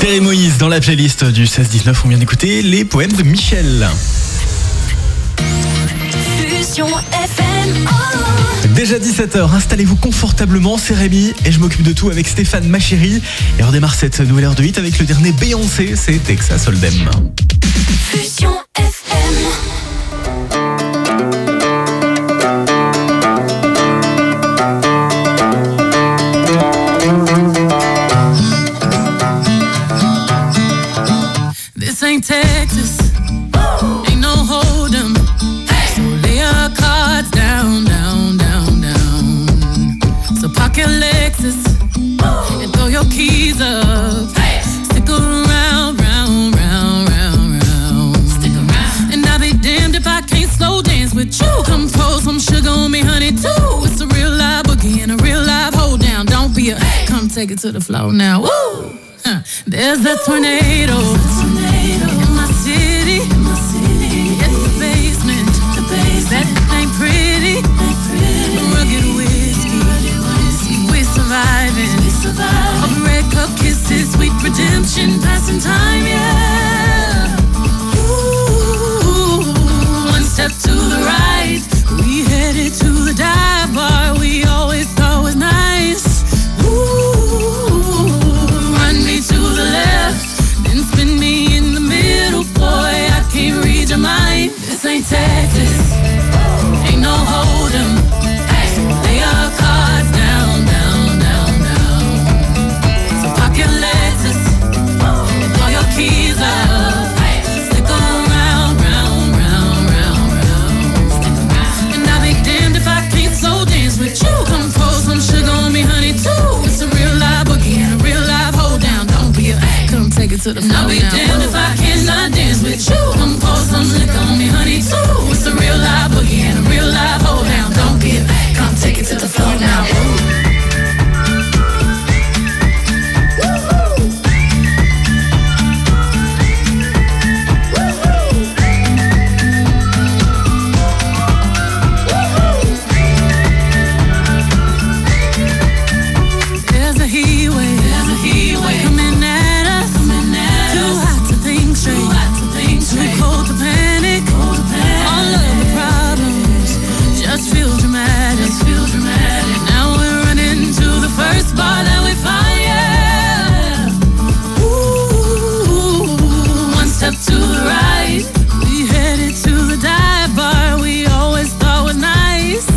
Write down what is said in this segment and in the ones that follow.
Thierry Moïse dans la playlist du 16-19, on vient d'écouter les poèmes de Michel. Fusion FM. Déjà 17h, installez-vous confortablement, c'est Rémi et je m'occupe de tout avec Stéphane, ma chérie. Et on démarre cette nouvelle heure de hit avec le dernier Beyoncé, c'est Texas Hold'em. Fusion FM. This ain't Texas, ain't no hold'em. So lay your cards down, down, down, down. So park your Lexus and throw your keys up. Stick around, round, round, round, round. Stick around. And I'll be damned if I can't slow dance with you. Come pour some sugar on me, honey, too. It's a real live boogie and a real live hold down. Don't be a come take it to the floor now. Woo! There's a tornado in my city. It's the basement. That ain't pretty. Rugged whiskey. We're surviving. Of red cup kisses, sweet redemption, passing time, yeah. Ooh, one step to the right, we headed to the dive bar we always thought was nice. To the left, then spin me in the middle, boy, I can't read your mind. This ain't Texas, ain't no hold'em. Lay your cards down, down, down, down. So park your Lexus and throw your keys up. Stick around, round, round, round, round. And I'll be damned if I can't slow dance with you. Come pour some sugar on me, honey, too. It's a real live boogie and a real live hold down. Come take it to the floor. I'll be damned if I cannot dance with you. Come pour some liquor on me, honey, too. It's a real live boogie and a real live hold down. Don't be a come take it to the floor now. There's a heat wave coming at us. Too hot to think straight, too cold to panic. All of the problems just feel dramatic. Now we're running to the first bar that we find, yeah. Ooh, one step to the right, we headed to the dive bar we always thought was nice.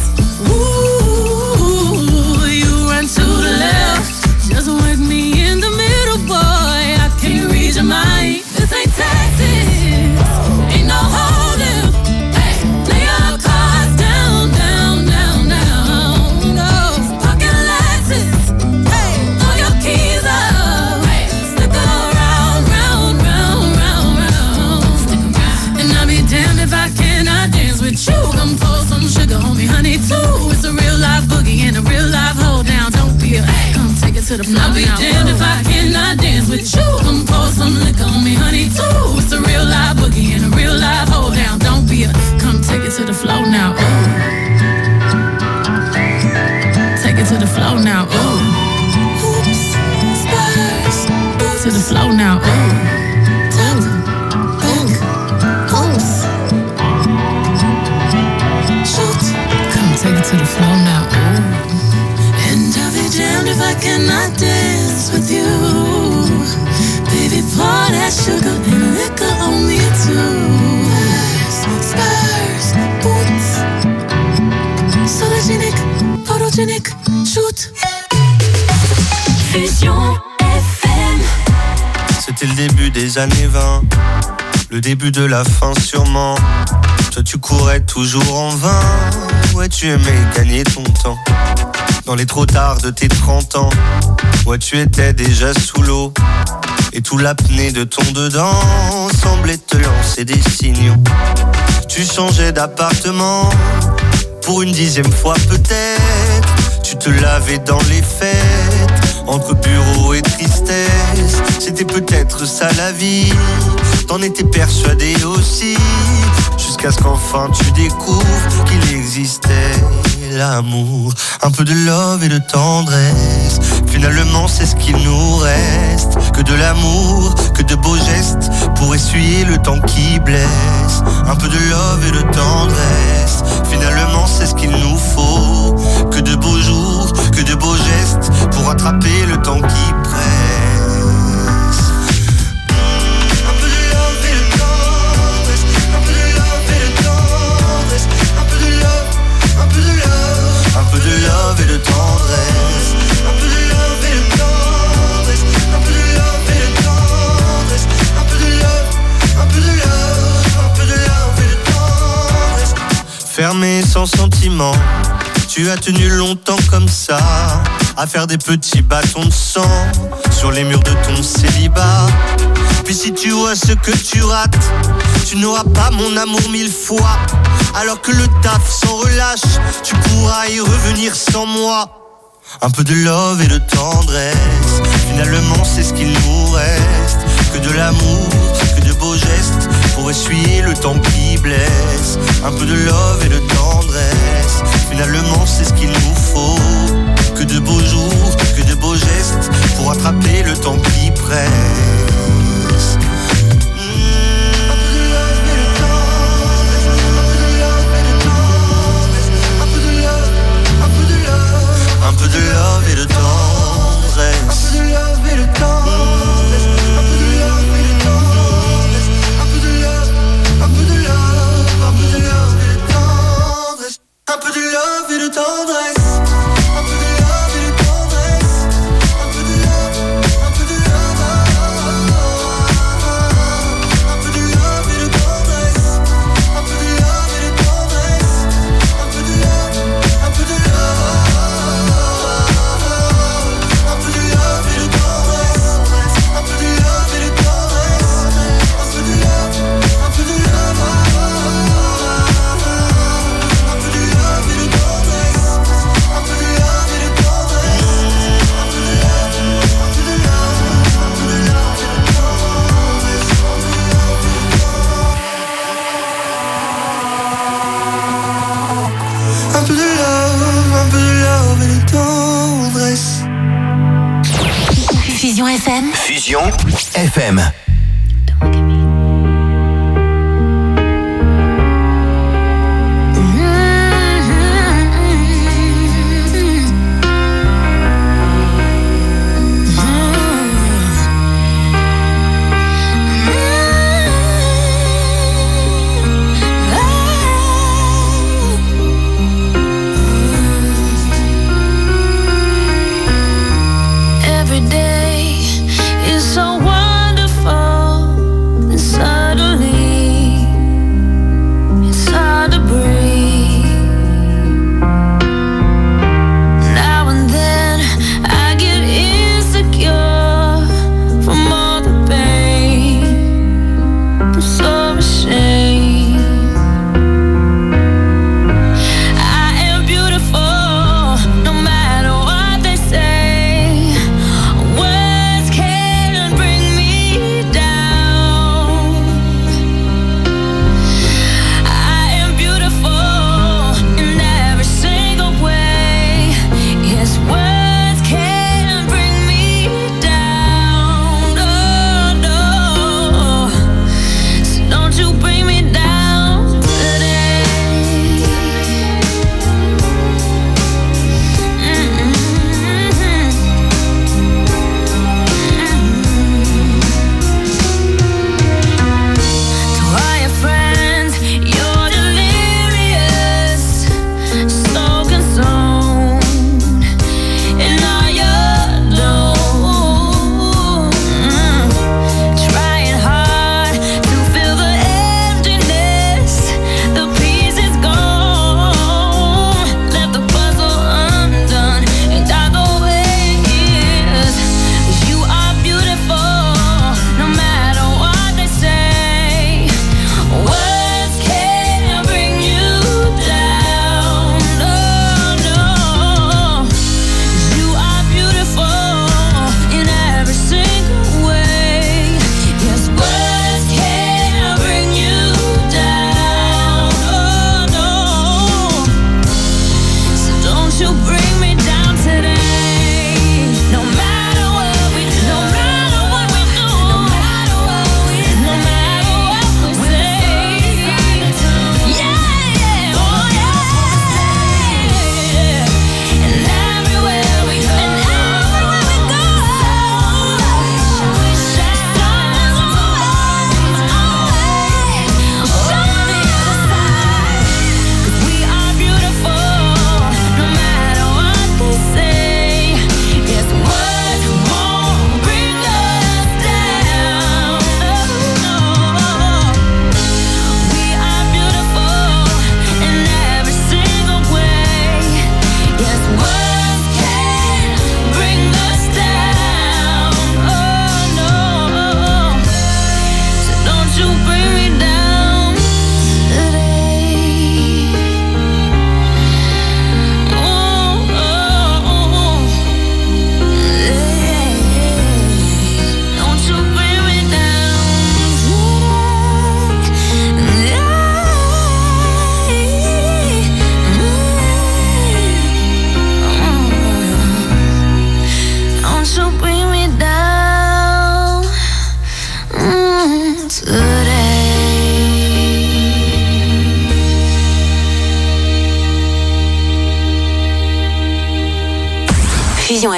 Ooh, you run to the left, just work me in the middle, boy, I can't read your mind. This ain't Texas, ain't no hold'em. Lay your cards down, down, down, down. No, park your Lexus, throw your keys up. Stick around, round, round, round, round. And I'll be damned if I cannot dance with you. Come pour some sugar on me, honey, too. It's a real live boogie and a real live hold down. Don't be a come take it to the floor. I'll be damned if I cannot dance with you. Come pour some liquor on me, honey, too. It's a real live boogie and a real live hold down. Don't be a come take it to the floor now. Ooh. Take it to the floor now. Ooh. Oops, stars. To the floor now. Ooh. Come take it to the floor now. Ooh. And I'll be damned if I cannot dance with you. Baby, pour that sugar and liquor on me too. Spurs, boots, sologenic, photogenic, shoot. Fusion FM. C'était le début des années 20, le début de la fin sûrement. Toi tu courais toujours en vain, ouais tu aimais gagner ton temps. Dans les trop tard de tes 30 ans, ouais tu étais déjà sous l'eau. Et tout l'apnée de ton dedans semblait te lancer des signaux. Tu changeais d'appartement, pour une 10e fois peut-être. Tu te lavais dans les fêtes, entre bureau et tristesse. C'était peut-être ça la vie, t'en étais persuadé aussi. Jusqu'à ce qu'enfin tu découvres qu'il existait l'amour, un peu de love et de tendresse. Finalement c'est ce qu'il nous reste, que de l'amour, que de beaux gestes pour essuyer le temps qui blesse. Un peu de love et de tendresse, finalement c'est ce qu'il nous faut. Que de beaux jours, que de beaux gestes pour rattraper le temps qui presse. Un peu de love et de tendresse, un peu de love et de tendresse, un peu de love, un peu de love, un peu de love et de tendresse, un peu de love et de tendresse, un peu de love et de tendresse, un peu de love, un peu de love, un peu de love et de tendresse. Fermé sans sentiment, tu as tenu longtemps comme ça, à faire des petits bâtons de sang sur les murs de ton célibat. Puis si tu vois ce que tu rates, tu n'auras pas mon amour 1000 fois. Alors que le taf s'en relâche, tu pourras y revenir sans moi. Un peu de love et de tendresse, finalement c'est ce qu'il nous reste. Que de l'amour, que de beaux gestes pour essuyer le temps qui blesse. Un peu de love et de tendresse, finalement c'est ce qu'il nous faut. Que de beaux jours, que de beaux gestes pour attraper le temps qui presse. Un peu de love et de tendresse, un peu de love et de tendresse, un peu de love et de tendresse, un peu de love, un peu de love, un peu de love et de tendresse, un peu de love et de tendresse, un peu de love et de tendresse, un peu de love, un peu de love, un peu de love et de tendresse, un peu de love et de tendresse, un peu de love, un peu de love. Fusion FM. Fusion FM. Every day is so wonderful.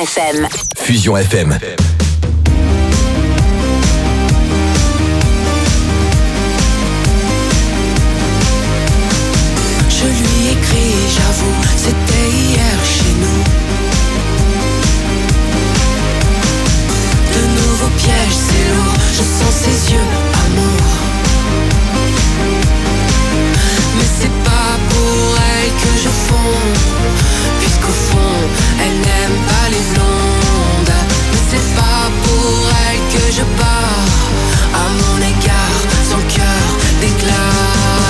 FM. Fusion FM. Je lui écris, j'avoue, c'était hier chez nous. De nouveaux pièges, c'est lourd, je sens ses yeux, amour. Mais c'est pas pour elle que je fonds, puisqu'au fond, elle n'aime pas les blondes. Mais c'est pas pour elle que je pars, à mon égard, son cœur déclare.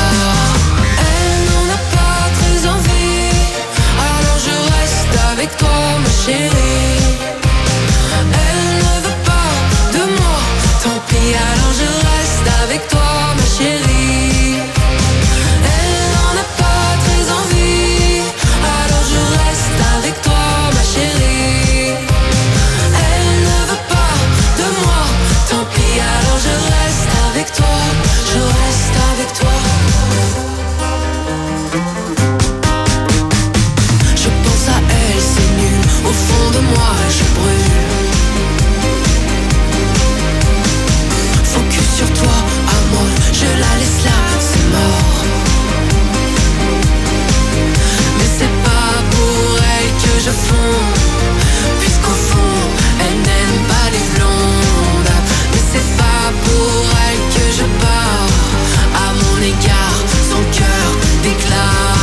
Avec toi ma chérie, elle ne veut pas de moi, tant pis alors je reste avec toi ma chérie. Elle n'en a pas très envie, alors je reste avec toi ma chérie. Elle ne veut pas de moi, tant pis alors je reste avec toi, je reste avec toi. Au fond de moi, je brûle. Focus sur toi, amour, je la laisse là, c'est mort. Mais c'est pas pour elle que je fonds, puisqu'au fond, elle n'aime pas les blondes. Mais c'est pas pour elle que je pars, à mon égard, son cœur déclare.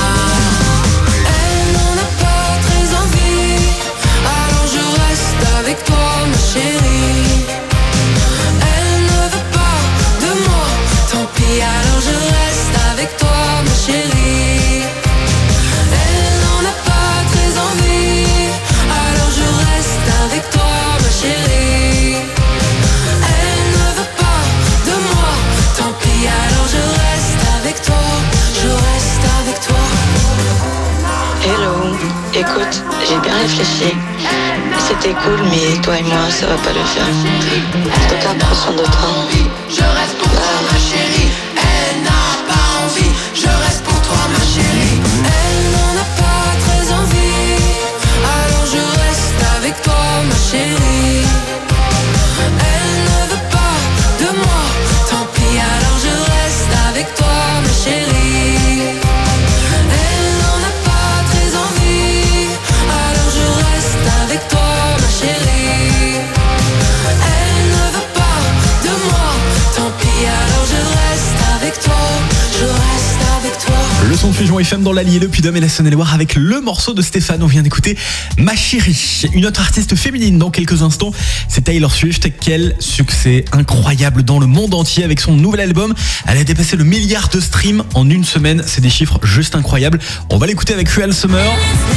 Avec toi ma chérie, elle ne veut pas de moi, tant pis alors je reste avec toi ma chérie. Elle n'en a pas très envie, alors je reste avec toi ma chérie. Elle ne veut pas de moi, tant pis alors je reste avec toi, je reste avec toi. Hello, écoute, j'ai bien réfléchi. C'était cool, mais toi et moi, ça va pas le faire. En tout cas, prends soin de toi. Je reste pour toi, ma chérie. Elle n'a pas envie. Je reste pour toi, ma chérie. Elle n'en a pas très envie. Alors je reste avec toi, ma chérie. Elle ne veut pas de moi. Tant pis, alors je reste avec toi, ma chérie. Elle n'en a pas très envie. Alors je reste avec toi. Chérie, elle ne veut pas de moi, tant pis alors je reste avec toi, je reste avec toi. Le son de Fusion FM dans l'Allier, le Puy-de-Dôme et la Saône-et-Loire avec le morceau de Stéphane. On vient d'écouter Ma Chérie. Une autre artiste féminine dans quelques instants, c'est Taylor Swift. Quel succès incroyable dans le monde entier avec son nouvel album. Elle a dépassé le 1 milliard de streams en une semaine. C'est des chiffres juste incroyables. On va l'écouter avec Cruel Summer.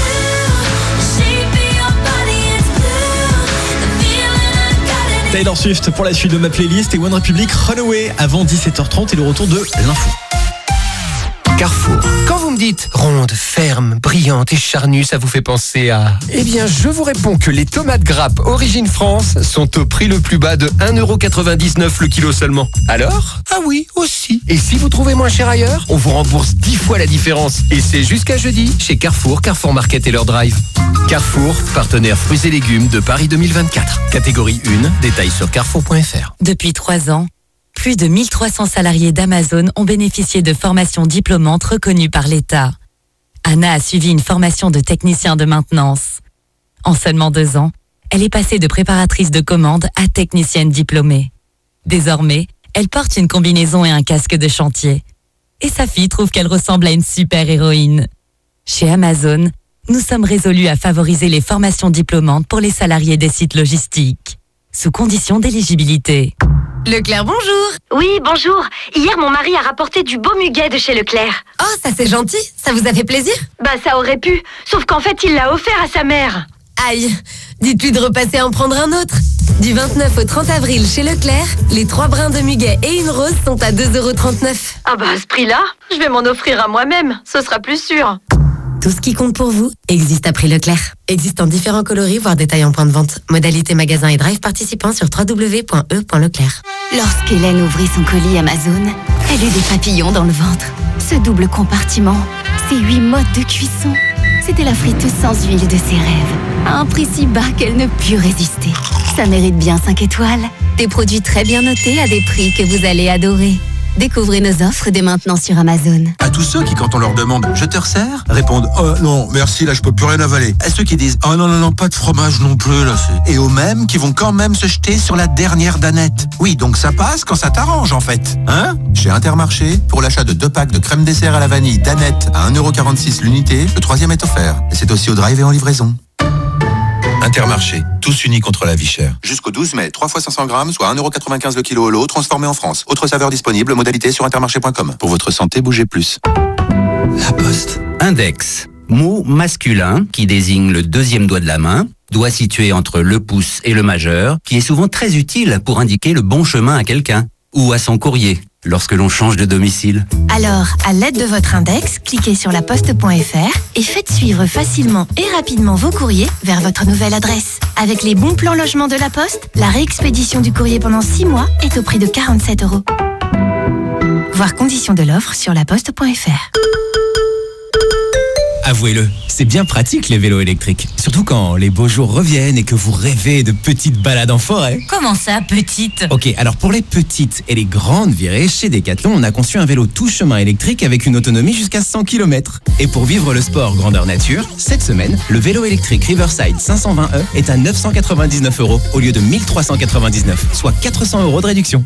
Taylor Swift pour la suite de ma playlist et One Republic Runaway avant 17h30 et le retour de l'info. Carrefour. Quand vous me dites ronde, ferme, brillante et charnue, ça vous fait penser à... Eh bien, je vous réponds que les tomates grappes Origine France sont au prix le plus bas de 1,99€ le kilo seulement. Alors ? Ah oui, aussi. Et si vous trouvez moins cher ailleurs, on vous rembourse 10 fois la différence. Et c'est jusqu'à jeudi chez Carrefour, Carrefour Market et leur drive. Carrefour, partenaire fruits et légumes de Paris 2024. Catégorie 1, détails sur carrefour.fr. Depuis 3 ans, plus de 1300 salariés d'Amazon ont bénéficié de formations diplômantes reconnues par l'État. Anna a suivi une formation de technicien de maintenance. En seulement 2 ans, elle est passée de préparatrice de commande à technicienne diplômée. Désormais, elle porte une combinaison et un casque de chantier. Et sa fille trouve qu'elle ressemble à une super-héroïne. Chez Amazon, nous sommes résolus à favoriser les formations diplômantes pour les salariés des sites logistiques, sous condition d'éligibilité. Leclerc, bonjour. Oui, bonjour. Hier, mon mari a rapporté du beau muguet de chez Leclerc. Oh, ça c'est gentil. Ça vous a fait plaisir ? Bah, ça aurait pu. Sauf qu'en fait, il l'a offert à sa mère. Aïe. Dites-lui de repasser en prendre un autre. Du 29 au 30 avril chez Leclerc, les 3 brins de muguet et une rose sont à 2,39€. Ah bah, à ce prix-là, je vais m'en offrir à moi-même. Ce sera plus sûr. Tout ce qui compte pour vous existe à prix Leclerc. Existe en différents coloris, voire détails en point de vente. Modalité magasin et drive participants sur www.e.leclerc. Lorsqu'Hélène ouvrit son colis Amazon, elle eut des papillons dans le ventre. Ce double compartiment, ces 8 modes de cuisson, C'était la friteuse sans huile de ses rêves. À un prix si bas qu'elle ne put résister. Ça mérite bien 5 étoiles. Des produits très bien notés à des prix que vous allez adorer. Découvrez nos offres dès maintenant sur Amazon. À tous ceux qui, quand on leur demande « Je te resserre ?» répondent « Oh non, merci, là je peux plus rien avaler. » À ceux qui disent « Oh non, pas de fromage non plus, là c'est... » Et aux mêmes qui vont quand même se jeter sur la dernière danette. Oui, donc ça passe quand ça t'arrange en fait. Hein ? Chez Intermarché, pour l'achat de 2 packs de crème dessert à la vanille danette à 1,46€ l'unité, le 3e est offert. Et c'est aussi au drive et en livraison. Intermarché, tous unis contre la vie chère. Jusqu'au 12 mai, 3 fois 500 grammes, soit 1,95€ le kilo au lot, transformé en France. Autre saveur disponible, modalité sur intermarché.com. Pour votre santé, bougez plus. La Poste. Index. Mot masculin qui désigne le 2e doigt de la main, doigt situé entre le pouce et le majeur, qui est souvent très utile pour indiquer le bon chemin à quelqu'un ou à son courrier lorsque l'on change de domicile. Alors, à l'aide de votre index, cliquez sur laposte.fr et faites suivre facilement et rapidement vos courriers vers votre nouvelle adresse. Avec les bons plans logement de la Poste, la réexpédition du courrier pendant 6 mois est au prix de 47€. Voir conditions de l'offre sur laposte.fr. Avouez-le, c'est bien pratique les vélos électriques. Surtout quand les beaux jours reviennent et que vous rêvez de petites balades en forêt. Comment ça, petite ? Ok, alors pour les petites et les grandes virées, chez Decathlon, on a conçu un vélo tout chemin électrique avec une autonomie jusqu'à 100 km. Et pour vivre le sport grandeur nature, cette semaine, le vélo électrique Riverside 520e est à 999€ au lieu de 1399, soit 400€ de réduction.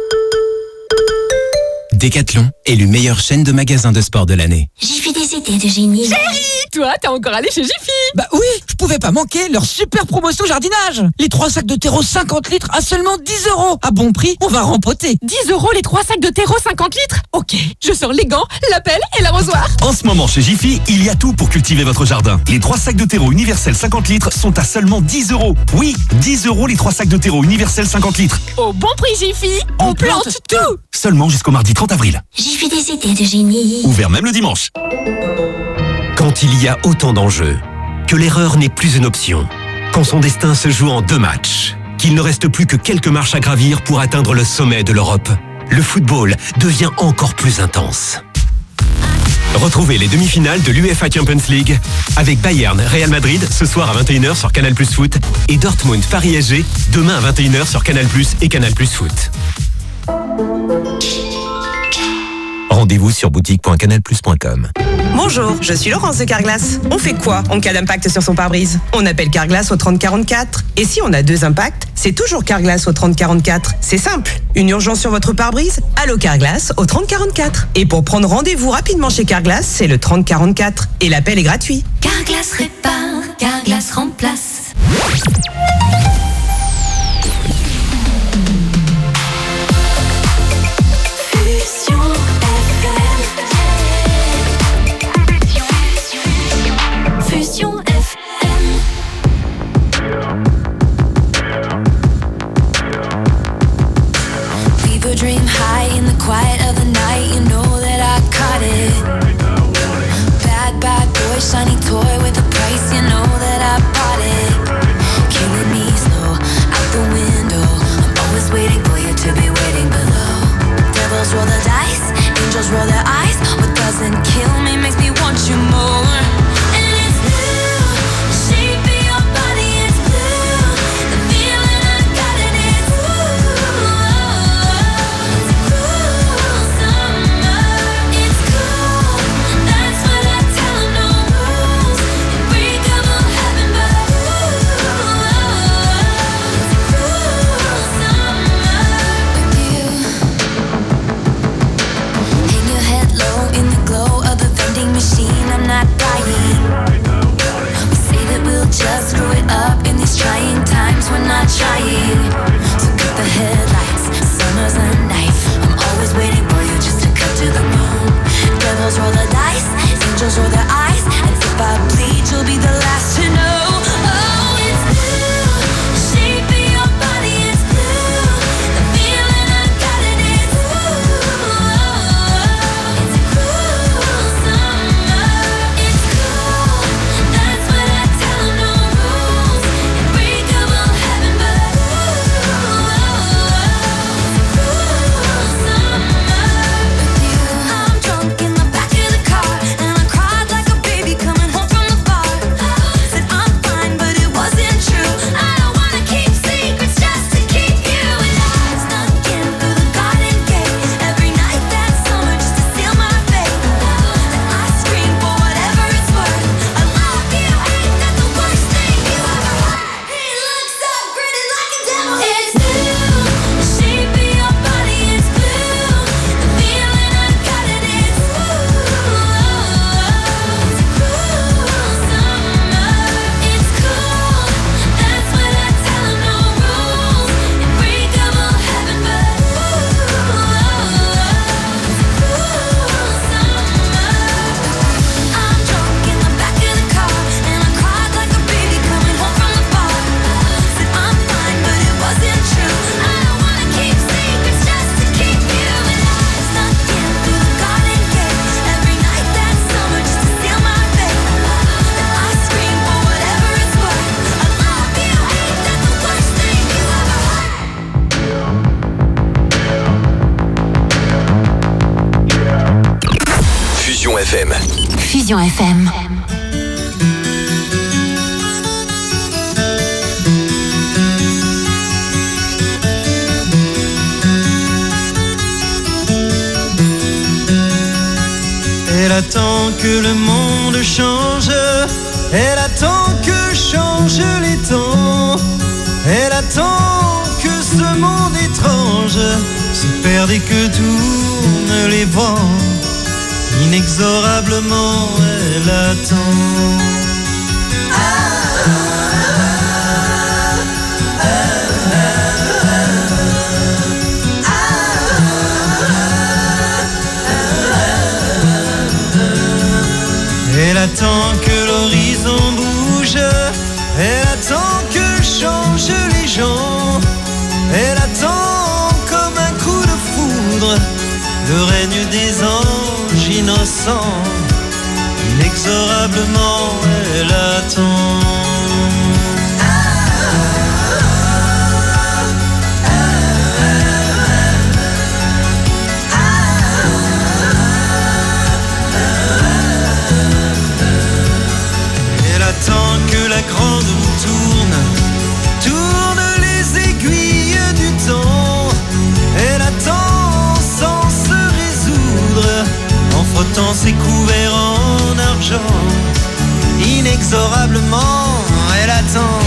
Decathlon, élu meilleure chaîne de magasins de sport de l'année. J'ai fait des idées de génie. Chérie, toi, t'es encore allé chez Jiffy? Bah oui, je pouvais pas manquer leur super promotion jardinage. Les 3 sacs de terreau 50 litres à seulement 10€. À bon prix, on va rempoter. 10€ les 3 sacs de terreau 50 litres? Ok, je sors les gants, la pelle et l'arrosoir. En ce moment, chez Jiffy, il y a tout pour cultiver votre jardin. Les 3 sacs de terreau universel 50 litres sont à seulement 10€. Oui, 10€ les 3 sacs de terreau universel 50 litres. Au bon prix Jiffy, on plante tout. Seulement jusqu'au mardi 30 avril. J'ai fait des idées de génie. Ouvert même le dimanche. Quand il y a autant d'enjeux, que l'erreur n'est plus une option, quand son destin se joue en 2 matchs, qu'il ne reste plus que quelques marches à gravir pour atteindre le sommet de l'Europe, le football devient encore plus intense. Retrouvez les demi-finales de l'UEFA Champions League avec Bayern, Real Madrid ce soir à 21h sur Canal+ Foot et Dortmund, Paris SG demain à 21h sur Canal+ et Canal+ Foot. Rendez-vous sur boutique.canalplus.com. Bonjour, je suis Laurence de Carglass. On fait quoi en cas d'impact sur son pare-brise? On appelle Carglass au 3044. Et si on a 2 impacts, c'est toujours Carglass au 3044. C'est simple. Une urgence sur votre pare-brise? Allô Carglass au 3044. Et pour prendre rendez-vous rapidement chez Carglass, c'est le 3044. Et l'appel est gratuit. Carglass répare, Carglass remplace. Dream high in the quiet of the night, you know that I caught it. Bad, bad boy, shiny toy with a price, you know that I bought it. Killing me slow, out the window. I'm always waiting for you to be waiting below. Devils roll the dice, angels roll their eyes. What doesn't kill me makes me want you more. And it's blue, the shape of your body is blue. The feeling I got in it's ooh. FM. Fusion FM. Elle attend que le monde change, elle attend que changent les temps, elle attend que ce monde étrange se perde et que tournent les vents. Inexorablement elle attend. Elle attend que l'horizon bouge, elle attend que changent les gens, elle attend comme un coup de foudre le règne des anges innocents. Inexorablement elle attend. Elle attend que la grande roue tourne les aiguilles du temps. Elle attend sans se résoudre, en frottant ses couverts en argent. Inexorablement elle attend.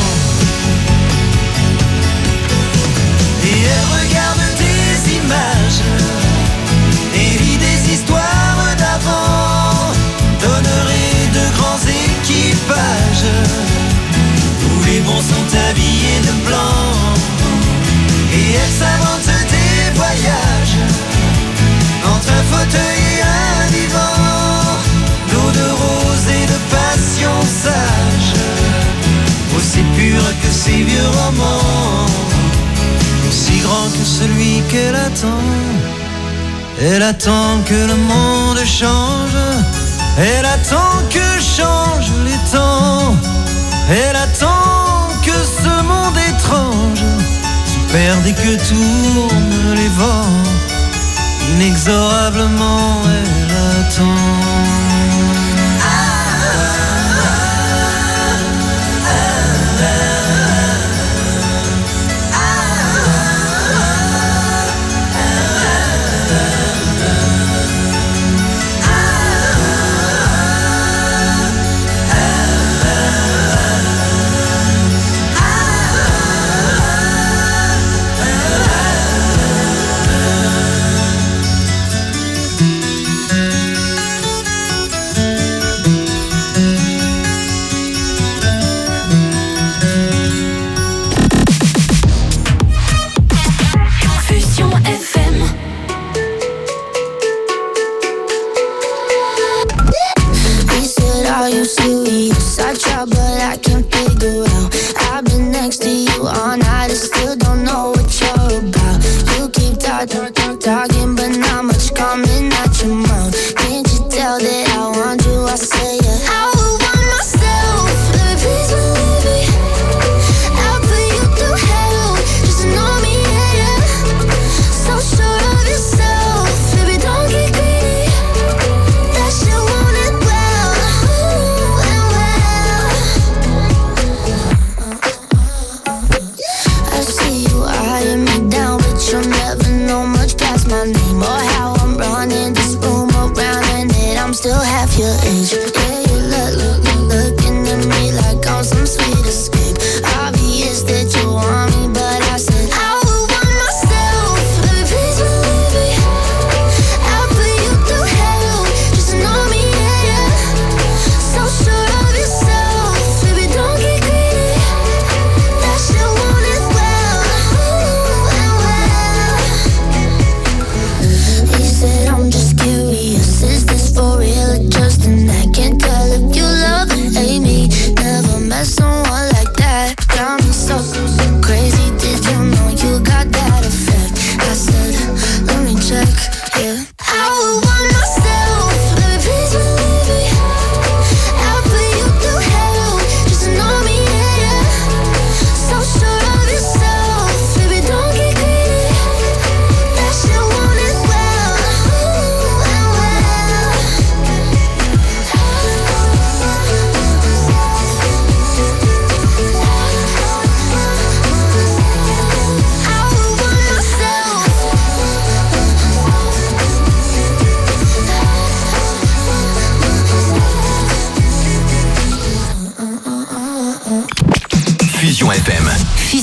Et elle regarde des images et lit des histoires d'avant, donnerait de grands équipages où les bons sont habillés de blanc. Et elle s'invente des voyages entre un fauteuil et un divan, d'eau de rose et de passion sage, aussi pure que ces vieux romans, aussi grand que celui qu'elle attend. Elle attend que le monde change, elle attend que changent les temps, elle attend que ce monde étrange se perde et que tournent les vents. Inexorablement elle attend. Talking, but not much coming out your mouth. Can't you tell that I want you? I say it. I would want myself. Let me please believe me. I'll put you through hell just to know me, yeah. So sure of yourself, baby, don't get greedy. That you want it well, and well. I see you eyeing me down, but you'll never know much past my name.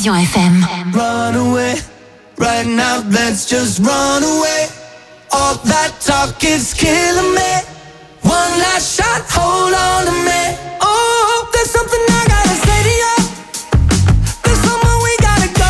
Fusion FM. Run away, right now let's just run away. All that talk is killing me. One last shot, hold on to me. Oh, there's something I gotta say to you. There's somewhere we gotta go.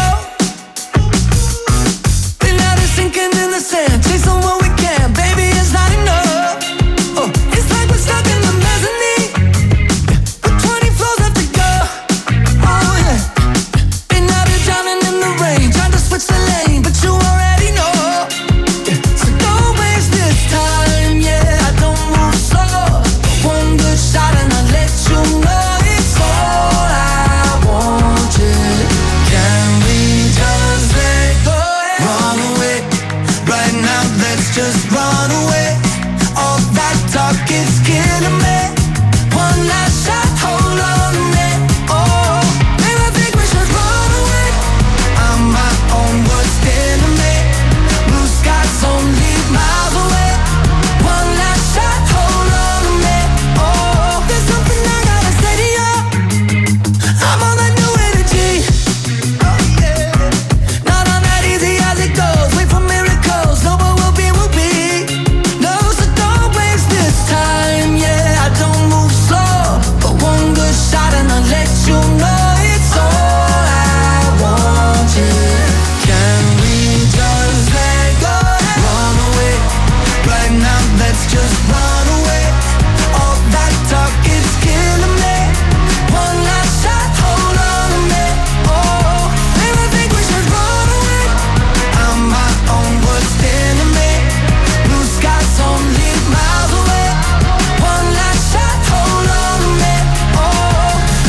Been out of sinking in the sand, chasing what we can. Baby, it's not enough. Oh, it's like we're stuck in the mezzanine. With 20 floors left to go. Oh yeah. Been out of drowning in the rain, trying to switch the lane, but you already know. Yeah. So don't waste this time, yeah. I don't move slow. One good shot and I'll let you know it's all I want. Yeah. Can we just let go? Run away, right now let's just run away. All that talk is killing me. One last shot, hold on to me. Oh, maybe I think we should run away. I'm my own worst enemy. Blue skies only miles away. One last shot, hold on to me. Oh, there's something I gotta say to you. I'm on that new energy. Oh yeah. Not on that easy as it goes. Wait for miracles. No, but we'll be. No, so don't waste this time. Yeah, I don't move slow, but one good shot and I'll let you know it's all I want. Yeah. Can we just let go? Run away, right now let's just run away. All that talk is killing me. One last shot, hold on to me. Oh, maybe I think we should run away. I'm my own worst enemy. Blue skies only miles away. One last shot, hold on to me. Oh.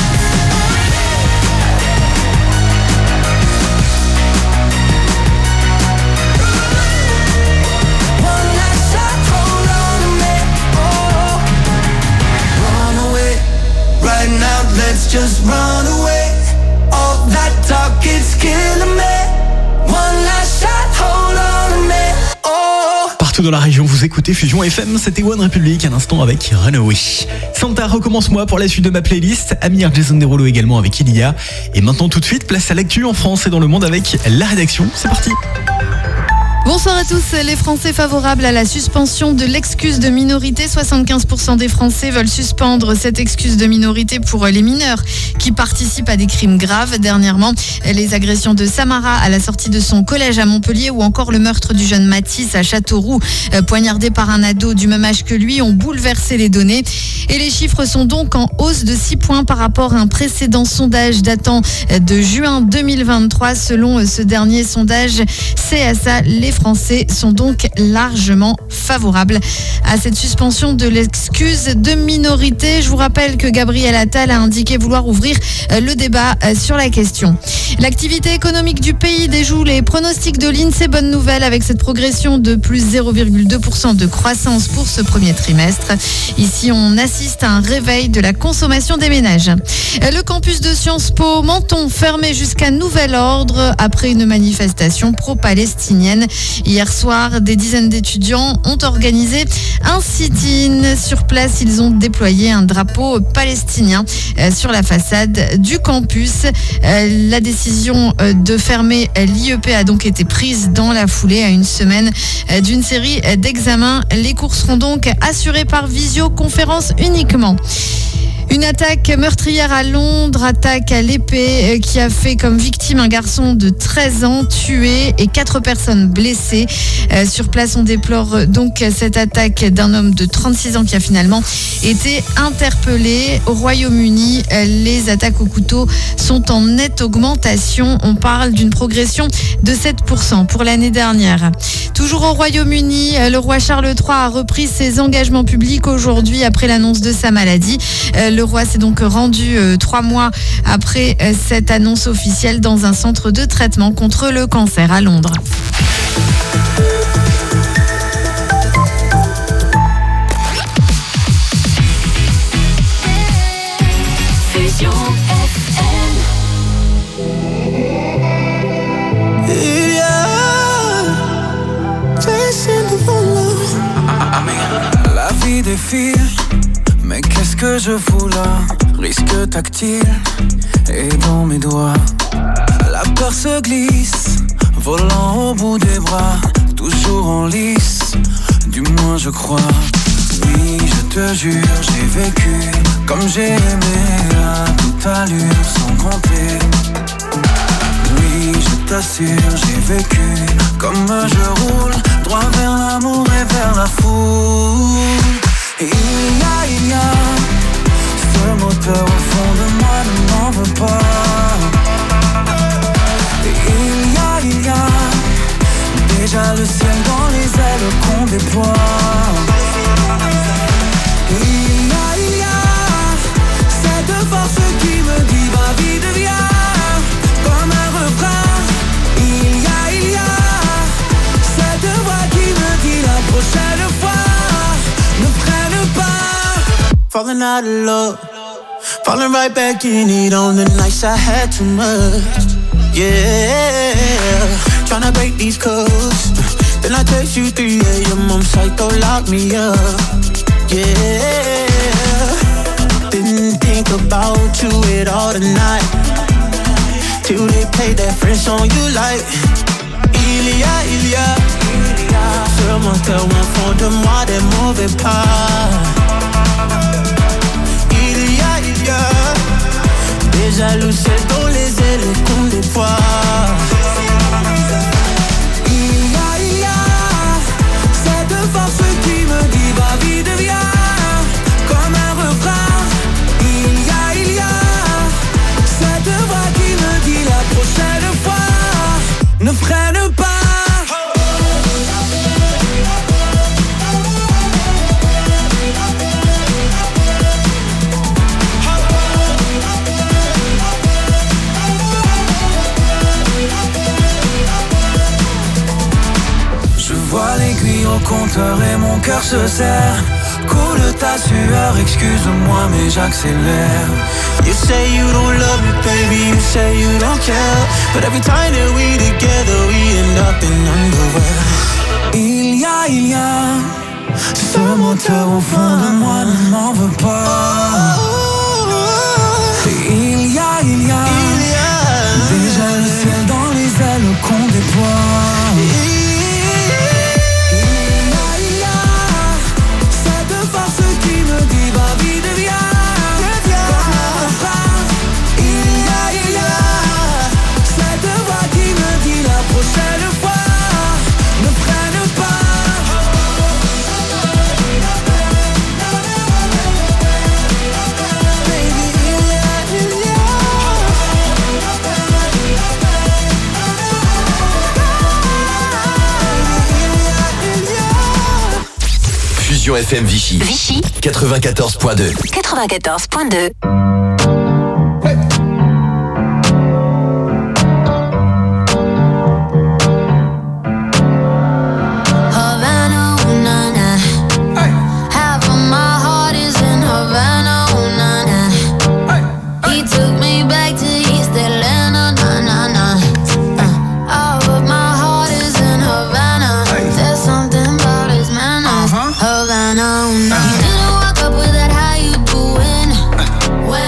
One last shot, hold on to me. Oh. Run away, right now let's just run away. All that talk is killing me. One last shot, hold on to me. Oh. Partout dans la région, vous écoutez Fusion FM, c'était One Republic, un instant avec Runaway. Santa, recommence-moi pour la suite de ma playlist. Amir, Jason Derulo également avec Ilia. Et maintenant tout de suite, place à l'actu en France et dans le monde avec la rédaction. C'est parti. Bonsoir à tous. Les Français favorables à la suspension de l'excuse de minorité. 75% des Français veulent suspendre cette excuse de minorité pour les mineurs qui participent à des crimes graves. Dernièrement, les agressions de Samara à la sortie de son collège à Montpellier ou encore le meurtre du jeune Mathis à Châteauroux, poignardé par un ado du même âge que lui, ont bouleversé les données. Et les chiffres sont donc en hausse de 6 points par rapport à un précédent sondage datant de juin 2023. Selon ce dernier sondage CSA, les Français sont donc largement favorables à cette suspension de l'excuse de minorité. Je vous rappelle que Gabriel Attal a indiqué vouloir ouvrir le débat sur la question. L'activité économique du pays déjoue les pronostics de l'INSEE. Bonne nouvelle avec cette progression de plus 0,2% de croissance pour ce premier trimestre. Ici, on assiste à un réveil de la consommation des ménages. Le campus de Sciences Po Menton fermé jusqu'à nouvel ordre après une manifestation pro-palestinienne. Hier soir, des dizaines d'étudiants ont organisé un sit-in. Sur place, ils ont déployé un drapeau palestinien sur la façade du campus. La décision de fermer l'IEP a donc été prise dans la foulée à une semaine d'une série d'examens. Les cours seront donc assurés par visioconférence uniquement. Une attaque meurtrière à Londres, attaque à l'épée qui a fait comme victime un garçon de 13 ans tué et 4 personnes blessées. Sur place, on déplore donc cette attaque d'un homme de 36 ans qui a finalement été interpellé. Au Royaume-Uni, les attaques au couteau sont en nette augmentation. On parle d'une progression de 7% pour l'année dernière. Toujours au Royaume-Uni, le roi Charles III a repris ses engagements publics aujourd'hui après l'annonce de sa maladie. Le roi s'est donc rendu 3 mois après cette annonce officielle dans un centre de traitement contre le cancer à Londres. Fusion FM. La vie défile, mais qu'est-ce que je fous là? Risque tactile et dans mes doigts. La peur se glisse, volant au bout des bras, toujours en lice, du moins je crois. Oui, je te jure, j'ai vécu comme j'ai aimé à toute allure sans compter. Oui, je t'assure, j'ai vécu comme je roule droit vers l'amour et vers la foule. Et il y a ce moteur au fond de moi, ne m'en veux pas. Et il y a déjà le ciel dans les ailes qu'on déploie. Il y a cette force qui me dit va vite viens, comme un refrain. Il y a cette voix qui me dit la prochaine fois ne freine pas. Falling out of love, falling right back in it on the nights I had too much. Yeah, tryna break these codes. Then I text you 3 a.m. I'm psycho, lock me up. Yeah, didn't think about you at all tonight, till they played that French song you like. Il y a ce moteur au fond de moi, des mauvais pas. Il y a déjà le ciel dans les ailes qu'on déploie. Il y a cette force qui me dit va vite viens, comme un refrain. Il y a cette voix qui me dit la prochaine fois ne freine pas. Vois l'aiguille au compteur et mon cœur se serre. Coule ta sueur, excuse-moi mais j'accélère. You say you don't love me baby, you say you don't care, but every time that we together we end up in underwear. Il y a ce moteur au fond de moi, ne m'en veux pas. Il y a déjà le ciel dans les ailes qu'on déploie. FM Vichy. Vichy 94.2. 94.2. When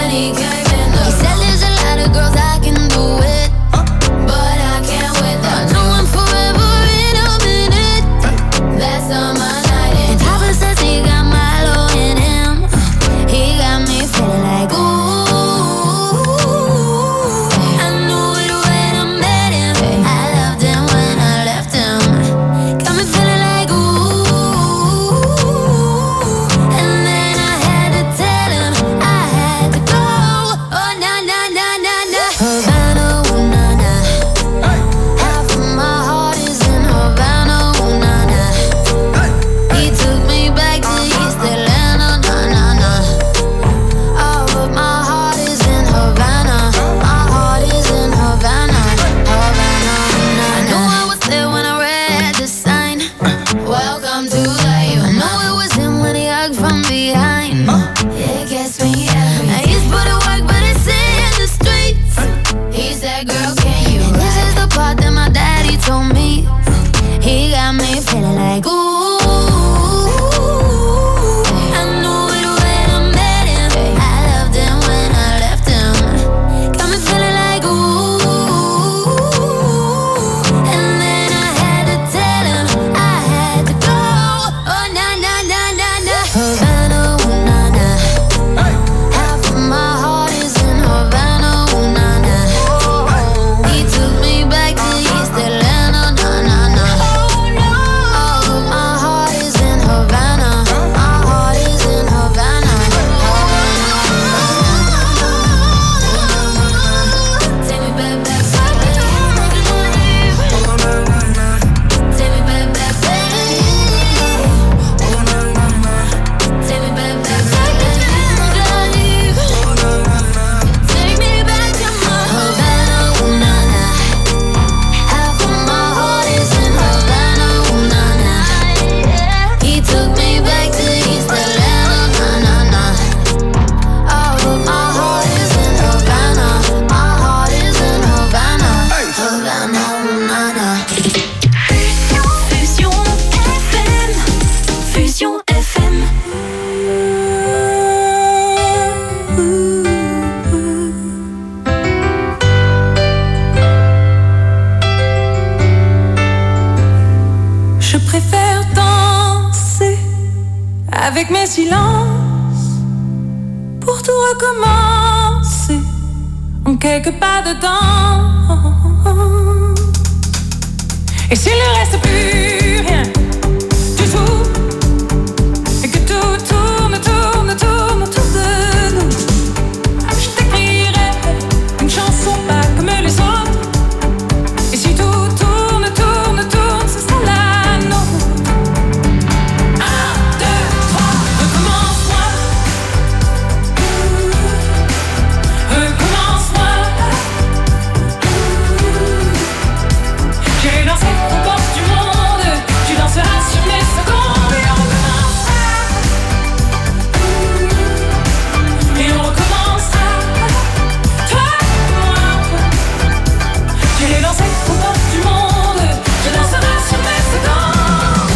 avec mes silences, pour tout recommencer, en quelques pas dedans. Et s'il ne reste plus rien du tout, et que tout tourne, tourne, tourne autour de nous, je t'écrirai une chanson pas comme les autres. Et si tout tourne, tourne, tourne, ce sera la nôtre. 1, 2, 3, recommence-moi. Recommence-moi. J'ai dansé aux portes du monde, tu danseras sur mes secondes. Et on recommencera. Et on recommencera. Toi et moi. J'ai dansé aux portes du monde, tu danseras sur mes secondes.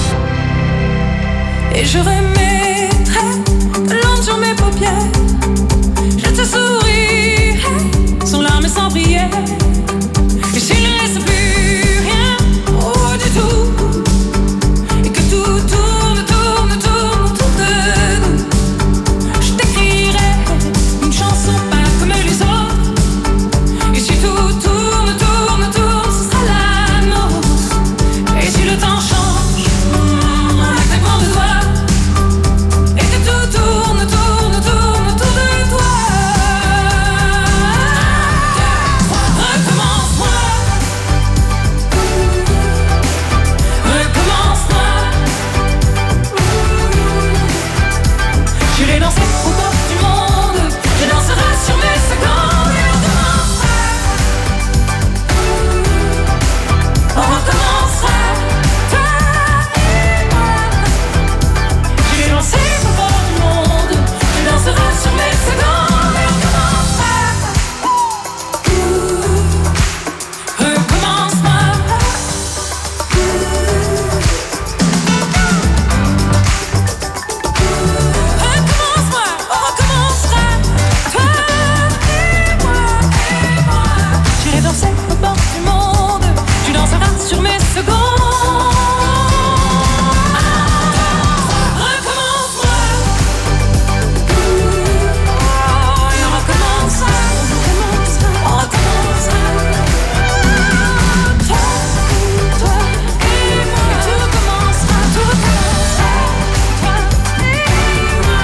Et je remettrai de l'encre sur mes paupières. Je te sourirai, sans larmes et sans prière. Et s'il ne reste plus rien, oh du tout, et que tout tourne, tourne, tourne autour de nous, je t'écrirai une chanson pas comme les autres. Et si tout tourne, tourne, tourne, ce sera la nôtre. Et si le temps change, un claquement de doigts, et que tout tourne, tourne, tourne autour de toi. Recommence-moi. Recommence-moi. J'irai danser aux portes du monde, je danserai sur mes secondes. Et on recommencera. On recommencera. Toi et moi. J'irai danser aux portes du monde, je danserai sur mes secondes. Et on recommencera. Recommence-moi. Recommence-moi, on recommencera. Toi et moi. J'irai danser aux portes du monde, tu danseras sur mes secondes. Recommence-moi. Et on recommencera. On recommencera. Toi et moi. Et tout recommencera, tout recommencera. Toi et moi.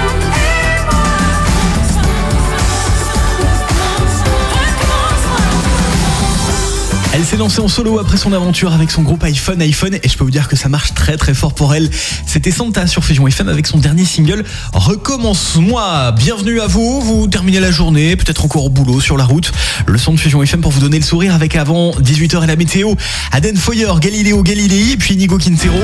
Elle s'est lancée en solo après son aventure avec son groupe iPhone, et je peux vous dire que ça marche très très fort pour elle. C'était Santa sur Fusion FM avec son dernier single Recommence-moi. Bienvenue à vous, vous terminez la journée, peut-être encore au boulot, sur la route. Le son de Fusion FM pour vous donner le sourire avec avant 18h et la météo. Aden Foyer, Galileo Galilei, puis Inigo Quintero.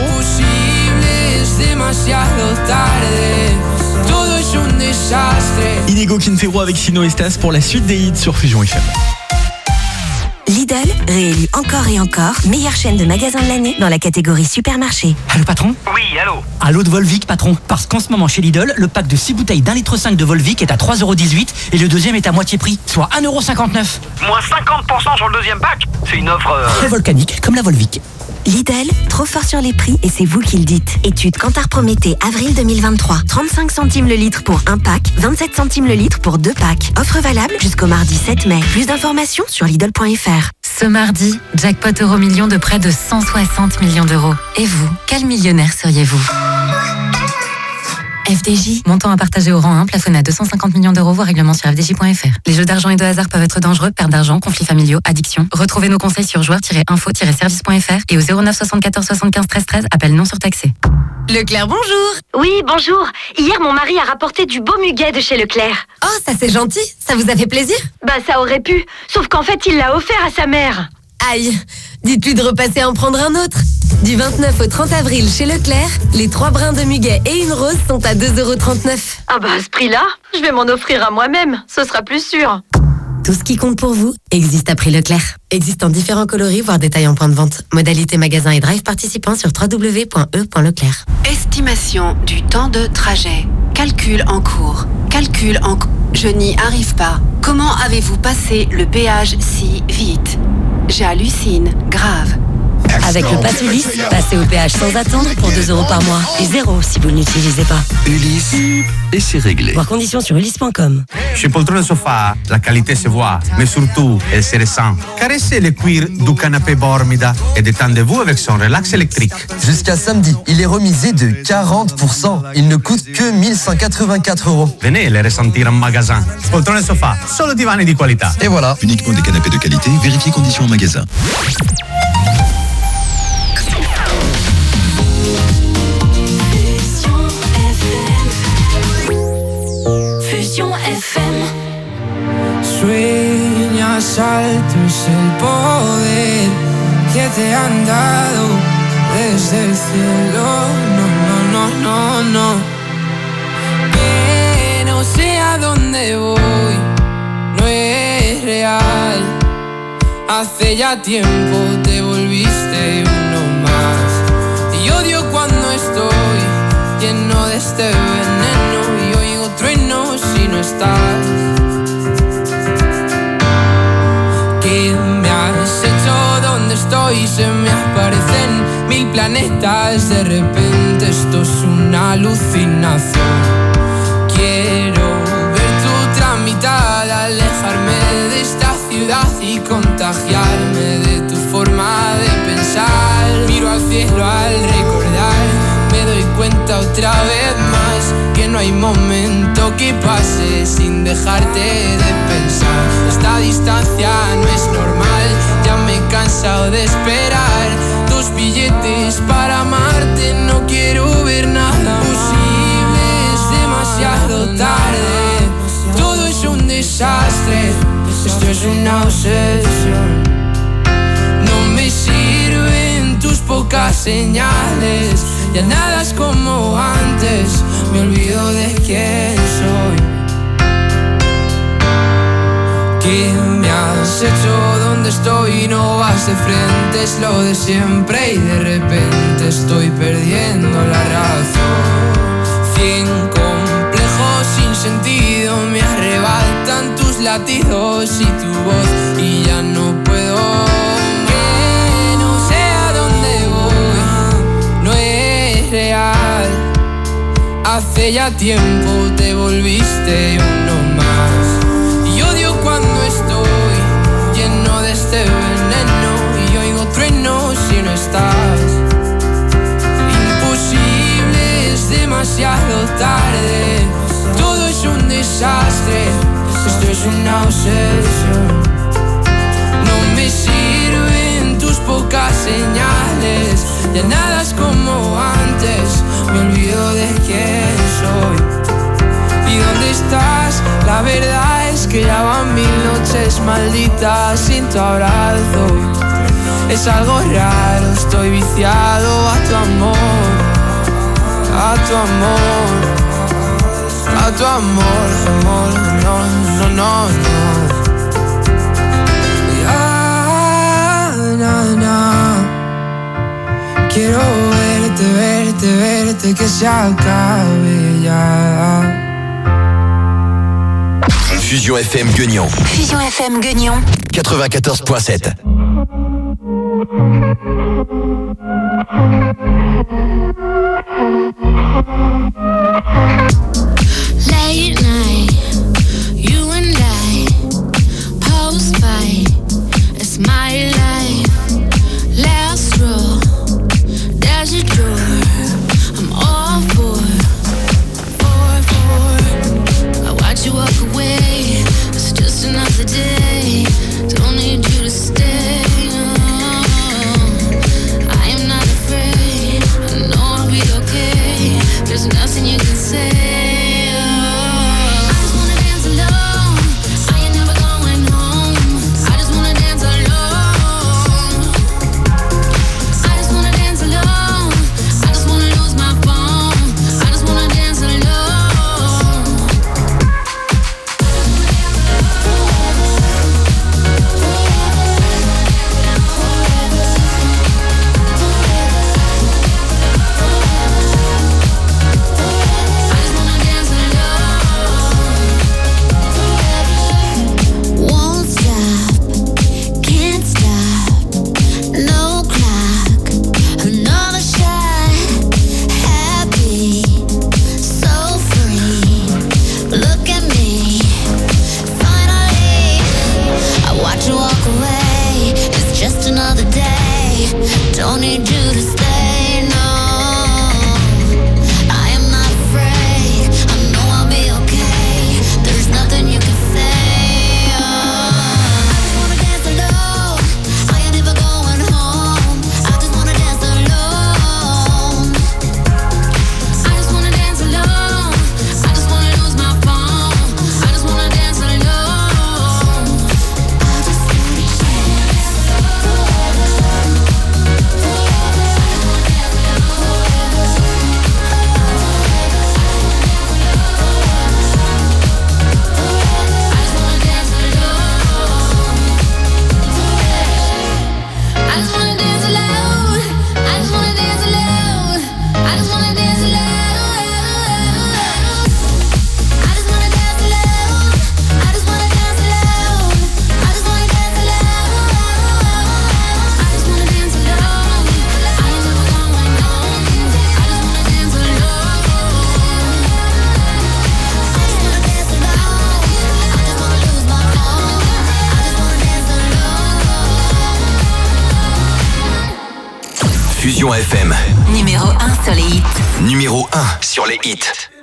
Inigo Quintero avec Sino Estas pour la suite des hits sur Fusion FM. Lidl, réélu encore et encore, meilleure chaîne de magasins de l'année dans la catégorie supermarché. Allô patron ? Oui, allô. Allô de Volvic patron. Parce qu'en ce moment chez Lidl, le pack de 6 bouteilles d'1,5 litre de Volvic est à 3,18€ et le deuxième est à moitié prix, soit 1,59€. Moins 50% sur le deuxième pack. C'est une offre... Très volcanique, comme la Volvic. Lidl, trop fort sur les prix et c'est vous qui le dites. Étude Kantar Prométhée, avril 2023. 35 centimes le litre pour un pack, 27 centimes le litre pour 2 packs. Offre valable jusqu'au mardi 7 mai. Plus d'informations sur Lidl.fr. Ce mardi, jackpot euro-million de près de 160 millions d'euros. Et vous, quel millionnaire seriez-vous ? FDJ, montant à partager au rang 1, plafonné à 250 millions d'euros, voire règlement sur fdj.fr. Les jeux d'argent et de hasard peuvent être dangereux, perte d'argent, conflits familiaux, addiction. Retrouvez nos conseils sur joueurs-info-service.fr et au 09 74 75 13 13, appel non surtaxé. Leclerc, bonjour. Oui, bonjour. Hier, mon mari a rapporté du beau muguet de chez Leclerc. Oh, ça c'est gentil. Ça vous a fait plaisir? Bah, ça aurait pu. Sauf qu'en fait, il l'a offert à sa mère. Aïe, dites-lui de repasser en prendre un autre. Du 29 au 30 avril chez Leclerc, les 3 brins de muguet et une rose sont à 2,39€. Ah bah à ce prix-là, je vais m'en offrir à moi-même. Ce sera plus sûr. Tout ce qui compte pour vous existe à prix Leclerc. Existe en différents coloris, voire détails en point de vente. Modalité magasin et drive participant sur www.e.leclerc. Estimation du temps de trajet. Calcul en cours. Je n'y arrive pas. Comment avez-vous passé le péage si vite? J'hallucine, grave. Avec le Pass Ulysse, passez au péage sans attendre pour 2 € par mois et 0 si vous ne l'utilisez pas. Ulysse, et c'est réglé. Voir conditions sur ulysse.com. Chez Poltrone Sofa, la qualité se voit, mais surtout, elle se ressent. Caressez le cuir du canapé Bormida et détendez-vous avec son relax électrique. Jusqu'à samedi, il est remisé de 40%. Il ne coûte que 1184 €. Venez le ressentir en magasin. Poltrone Sofa, solo divani di qualità. Et voilà. Uniquement des canapés de qualité, vérifiez conditions en magasin. Fusion FM. Sueñas alto es el poder que te han dado desde el cielo. No. Que no sé a dónde voy, no es real. Hace ya tiempo te volviste uno más. Y odio cuando estoy lleno de este veneno y oigo truenos si no estás. ¿Qué me has hecho? ¿Dónde estoy? Se me aparecen 1000 planetas. De repente esto es una alucinación. Quiero ver tu mitad, alejarme de esta ciudad y contagiarme de tu forma de pensar. Miro al cielo al recordar, me doy cuenta otra vez más que no hay momento que pase sin dejarte de pensar. Esta distancia no es normal, ya me he cansado de esperar tus billetes para amarte. No quiero ver nada posible, es demasiado tarde. Todo es un desastre, esto es una obsesión. No me sirven tus pocas señales, ya nada es como antes, me olvido de quién soy. ¿Qué me has hecho? ¿Dónde estoy? No vas de frente, es lo de siempre y de repente estoy perdiendo la razón. 100 complejos sin sentido me arrebatan tus latidos y tu voz y ya no puedo. Que no sé a dónde voy, no es real. Hace ya tiempo te volviste uno más. Y odio cuando estoy lleno de este veneno y oigo truenos si no estás. Imposible, es demasiado tarde. Todo es un desastre, esto es una obsesión. No me sirven tus pocas señales, ya nada es como antes, me olvido de quién soy. ¿Y dónde estás? La verdad es que ya van 1000 noches malditas sin tu abrazo. Es algo raro, estoy viciado a tu amor, a tu amor, a tu amor, amor, no. Quiero verte, que se acabe ya. Fusion FM Guignon. Fusion FM Guignon. 94.7. Late night, you and I, post-fight, it's my life. Last row, there's a door, I'm all for. I watch you walk away, it's just another day, don't need you to stay. I am not you to stay. No, I am not afraid. I know I'll be okay. There's nothing you can say. I just wanna dance alone. I ain't never going home. I just wanna dance alone. I just wanna dance alone. I just wanna lose my phone. I just wanna dance alone. I just wanna dance alone. I just wanna dance alone. I just wanna dance alone. I just wanna dance alone. I just wanna dance alone. I just wanna dance alone. I just wanna dance alone. I ain't never going home. I just wanna dance alone. I just wanna dance alone. I just wanna lose my phone. I just wanna dance alone. Fusion FM. Numéro 1 sur les hits. Numéro 1 sur les hits.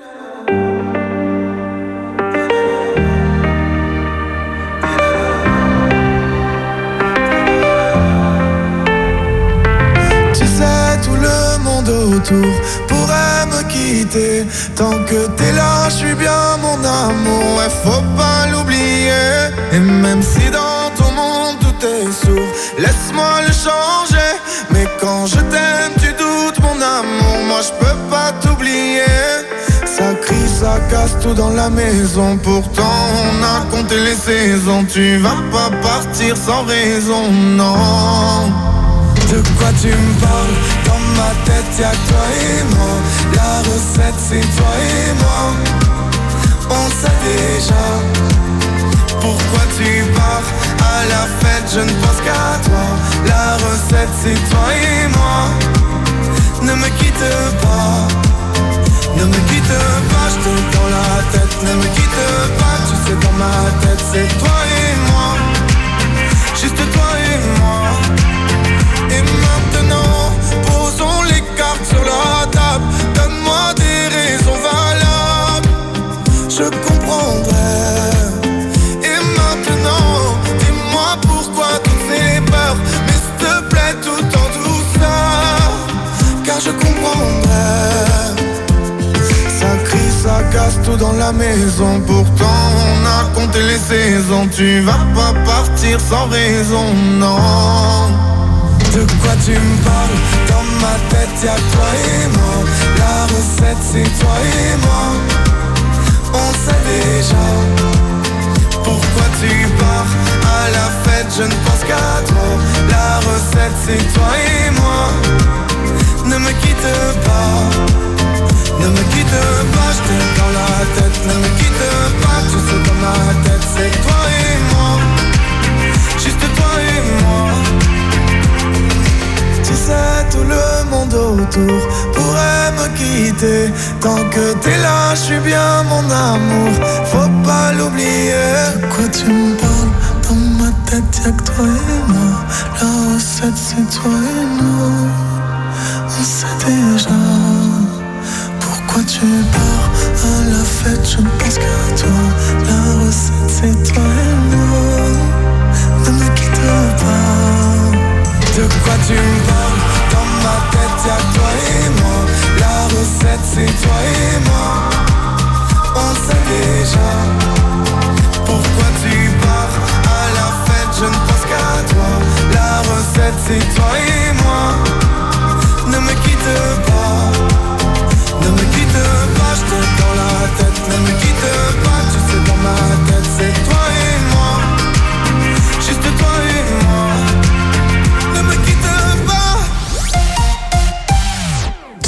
Tu sais, tout le monde autour pourrait me quitter. Tant que t'es là, je suis bien mon amour. Ouais, faut pas l'oublier. Et même si dans ton monde tout est sourd, laisse-moi le changer. Mais quand je t'aime, tu doutes mon amour. Moi, je peux pas t'oublier. Ça crie, ça casse tout dans la maison. Pourtant, on a compté les saisons. Tu vas pas partir sans raison, non. De quoi tu me parles? Dans ma tête y'a que toi et moi. La recette c'est toi et moi. On sait déjà pourquoi tu pars. À la fête je ne pense qu'à toi. La recette c'est toi et moi. Ne me quitte pas. Ne me quitte pas, je t'ai dans la tête. Ne me quitte pas, tu sais dans ma tête c'est toi et moi. Juste toi et moi. Et maintenant, posons les cartes sur la table. Donne-moi des raisons valables. Je comprendrai. Et maintenant, dis-moi pourquoi toutes ces peurs. Mais s'il te plaît, tout en douceur. Car je comprendrai. Ça crie, ça casse tout dans la maison. Pourtant, on a compté les saisons. Tu vas pas partir sans raison, non. De quoi tu me parles? Dans ma tête y'a que toi et moi. La recette c'est toi et moi. On sait déjà pourquoi tu pars. À la fête je ne pense qu'à toi. La recette c'est toi et moi. Ne me quitte pas. Ne me quitte pas, je t'ai dans la tête. Ne me quitte pas, tu sais dans ma tête c'est toi et moi. Juste toi et moi. Tu sais, tout le monde autour pourrait me quitter. Tant que t'es là, je suis bien mon amour. Faut pas l'oublier. De quoi tu me parles? Dans ma tête y'a que toi et moi. La recette c'est toi et moi. On sait déjà pourquoi tu pars. À la fête je ne pense qu'à toi. La recette c'est toi et moi. Ne me quitte pas. De quoi tu me parles? Dans ma tête y'a que toi et moi. La recette c'est toi et moi. On sait déjà pourquoi tu pars. À la fête je ne pense qu'à toi. La recette c'est toi et moi. Ne me quitte pas. Ne me quitte pas, je t'ai dans la tête. Ne me quitte pas, tu sais dans ma tête c'est toi et moi. Juste toi et moi. Ne me quitte pas.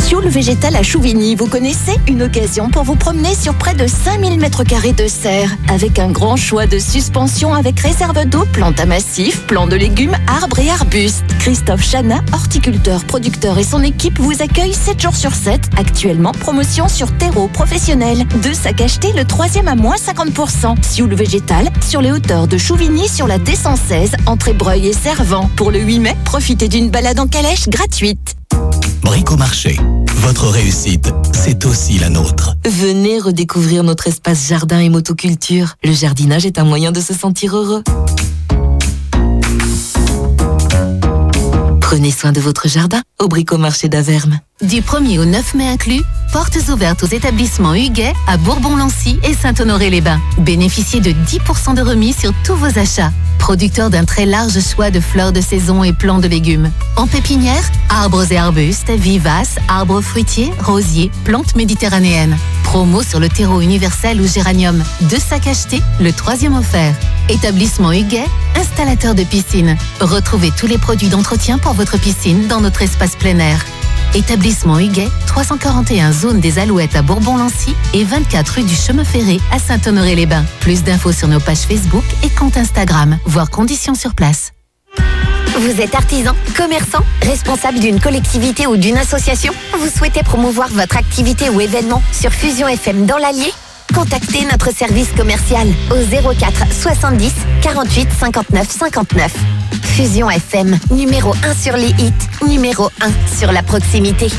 Sioule végétal à Chouvigny, vous connaissez? Une occasion pour vous promener sur près de 5000 m² de serre, avec un grand choix de suspensions avec réserve d'eau, plantes à massif, plants de légumes, arbres et arbustes. Christophe Chana, horticulteur, producteur et son équipe vous accueillent 7 jours sur 7. Actuellement, promotion sur terreau professionnel. 2 sacs achetés, le 3e à moins 50%. Sioule végétal, sur les hauteurs de Chouvigny, sur la D116, entre Breuil et Servan. Pour le 8 mai, profitez d'une balade en calèche gratuite. Bricomarché, votre réussite, c'est aussi la nôtre. Venez redécouvrir notre espace jardin et motoculture. Le jardinage est un moyen de se sentir heureux. Prenez soin de votre jardin au Bricomarché d'Averme. Du 1er au 9 mai inclus, portes ouvertes aux établissements Huguet à Bourbon-Lancy et Saint-Honoré-les-Bains. Bénéficiez de 10% de remise sur tous vos achats. Producteur d'un très large choix de fleurs de saison et plants de légumes. En pépinière, arbres et arbustes, vivaces, arbres fruitiers, rosiers, plantes méditerranéennes. Promo sur le terreau universel ou géranium. 2 sacs achetés, le 3e offert. Établissement Huguet, installateur de piscine. Retrouvez tous les produits d'entretien pour votre piscine dans notre espace plein air. Établissement Huguet, 341 zone des Alouettes à Bourbon-Lancy et 24 rue du Chemin Ferré à Saint-Honoré-les-Bains. Plus d'infos sur nos pages Facebook et compte Instagram, voire conditions sur place. Vous êtes artisan, commerçant, responsable d'une collectivité ou d'une association? Vous souhaitez promouvoir votre activité ou événement sur Fusion FM dans l'Allier? Contactez notre service commercial au 04 70 48 59 59. Fusion FM, numéro 1 sur les hits, numéro 1 sur la proximité.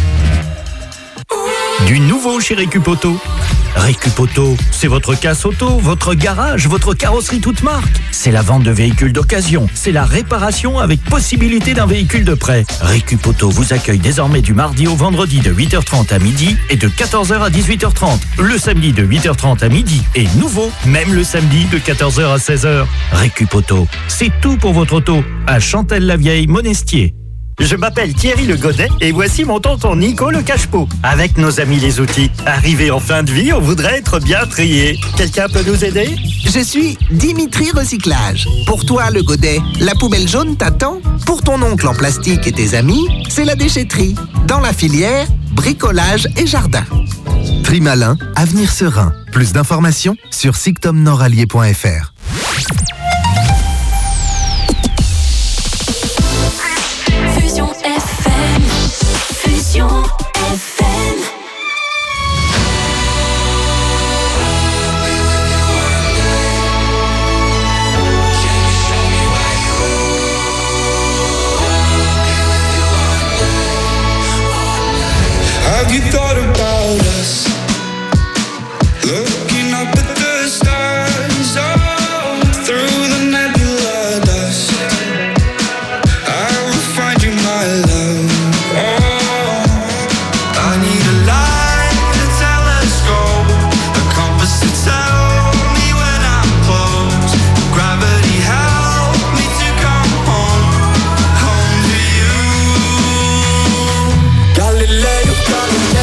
Du nouveau chez Récup-Auto. Récup-Auto, c'est votre casse auto, votre garage, votre carrosserie toute marque. C'est la vente de véhicules d'occasion. C'est la réparation avec possibilité d'un véhicule de prêt. Récup-Auto vous accueille désormais du mardi au vendredi de 8h30 à midi et de 14h à 18h30. Le samedi de 8h30 à midi et nouveau, même le samedi de 14h à 16h. Récup-Auto, c'est tout pour votre auto. À Chantelle-la-Vieille, Monestier. Je m'appelle Thierry Le Godet et voici mon tonton Nico le cache-pot. Avec nos amis les outils, arrivé en fin de vie, on voudrait être bien trié. Quelqu'un peut nous aider? Je suis Dimitri Recyclage. Pour toi, Le Godet, la poubelle jaune t'attend. Pour ton oncle en plastique et tes amis, c'est la déchetterie. Dans la filière, bricolage et jardin. Trimalin, avenir serein. Plus d'informations sur sictomnorallier.fr. Fusion FM. Fusion FM. Have you thought about us? Looking up at the stars, oh, through the nebula dust. I will find you, my love. Oh, I need a light, a telescope, a compass to tell me when I'm close. Gravity help me to come home, home to you. Galileo, Galileo.